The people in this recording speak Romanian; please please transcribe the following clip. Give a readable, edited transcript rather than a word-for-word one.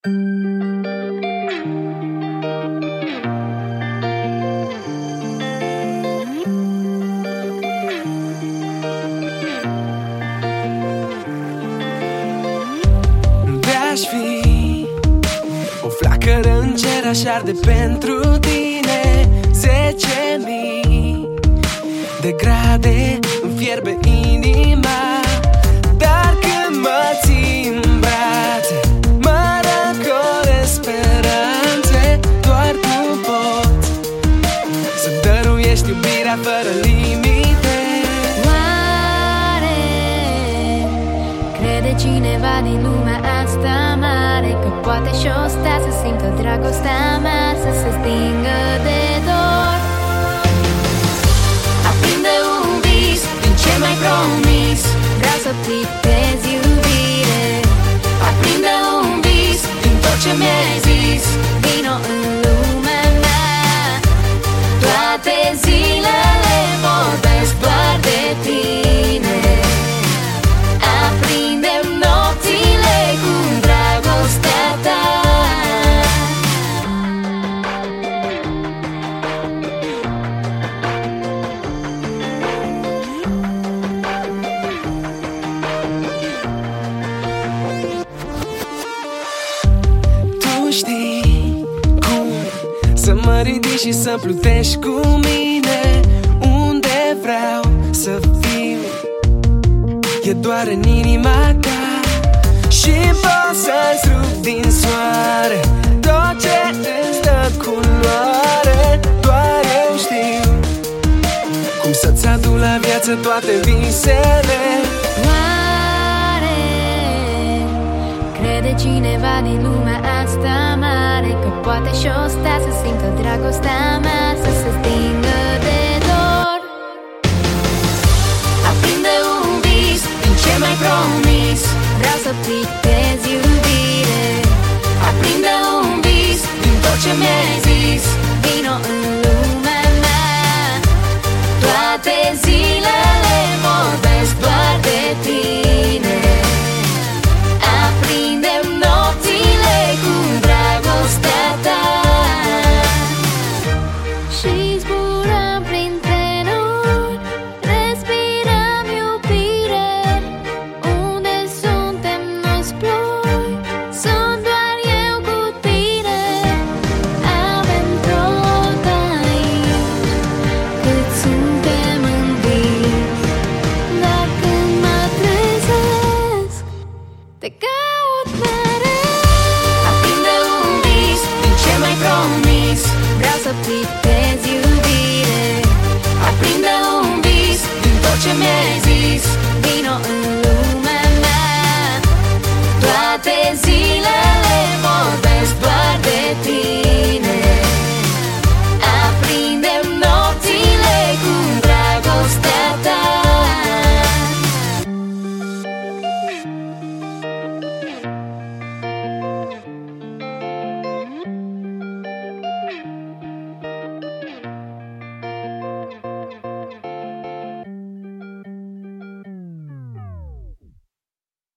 De-aș fi o flacără în cer, aș arde pentru tine 10.000 de grade, îmi fierbe inima. Dar când mă ții în brațe, mă răcoresc speranțe. Doar tu poți să dăruiești iubirea fără limite. Oare crede cineva din lumea asta mare că poate și o stea să simtă dragostea mea să se stingă de dor? Aprinde un vis din ce m-ai promis, vreau să pictez iubire. Aprinde un vis din tot ce mi-ai zis, vino în lumea mea. Toate zilele vorbesc doar de tine. Aprindem nopțile cu dragostea ta. Tu știi cum să mă ridici și să plutești cu mine unde vreau să fiu. E doar în inima ta și pot să-ți rup din soare tot ce îți dă culoare. Doar eu știu cum să-ți aduc la viață toate visele. Oare crede cineva din lumea asta mare că poate și o stea să simtă dragostea mea să se stingă de dor? Aprinde un vis din ce m-ai promis, vreau să pictez iubire. Aprinde un vis din tot ce mi-ai zis, vino în lumea mea. Toate zilele vorbesc doar de tine. Aprindem nopțile cu dragostea ta și zburăm prin trenuri, respirăm iubire. Unde suntem noi ploi, sunt doar eu cu tine. Avem tot aici cât suntem în vis. Dar când mă trezesc, te caut mereu. Aprinde un vis din ce m-ai promis, vreau să pictez iubire. Aprinde un vis din tot ce mi-ai